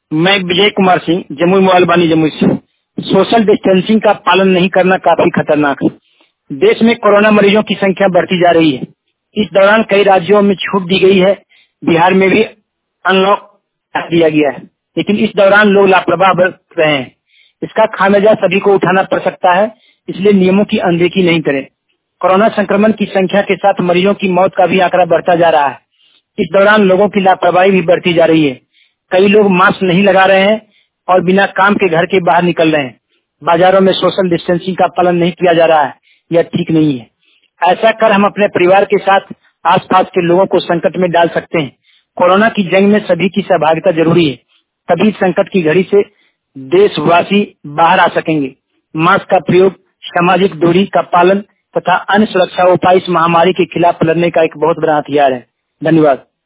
मैं विजय कुमार सिंह, जमुई मोबाइल बानी जमुई से। Social distancing का पालन नहीं करना काफी खतरनाक है। देश में कोरोना मरीजों की संख्या बढ़ती जा रही है। इस दौरान कई राज्यों में छूट दी गई है। बिहार में भी अनलॉक कर दिया गया है, लेकिन इस दौरान लोग लापरवाह बरत रहे हैं। इसका खामियाजा सभी को उठाना पड़ सकता है, इसलिए नियमों की अनदेखी नहीं करें। कोरोना संक्रमण की संख्या के साथ मरीजों की मौत का भी आंकड़ा बढ़ता जा रहा है। इस दौरान लोगों की लापरवाही भी बढ़ती जा रही है। कई लोग मास्क नहीं लगा रहे हैं और बिना काम के घर के बाहर निकल रहे हैं। बाजारों में सोशल डिस्टेंसिंग का पालन नहीं किया जा रहा है, यह ठीक नहीं है। ऐसा कर हम अपने परिवार के साथ आसपास के लोगों को संकट में डाल सकते हैं। कोरोना की जंग में सभी की सहभागिता जरूरी है, तभी संकट की घड़ी से देशवासी बाहर आ सकेंगे। मास्क का प्रयोग, सामाजिक दूरी का पालन तथा अन्य सुरक्षा उपाय इस महामारी के खिलाफ लड़ने का एक बहुत बड़ा हथियार है। धन्यवाद।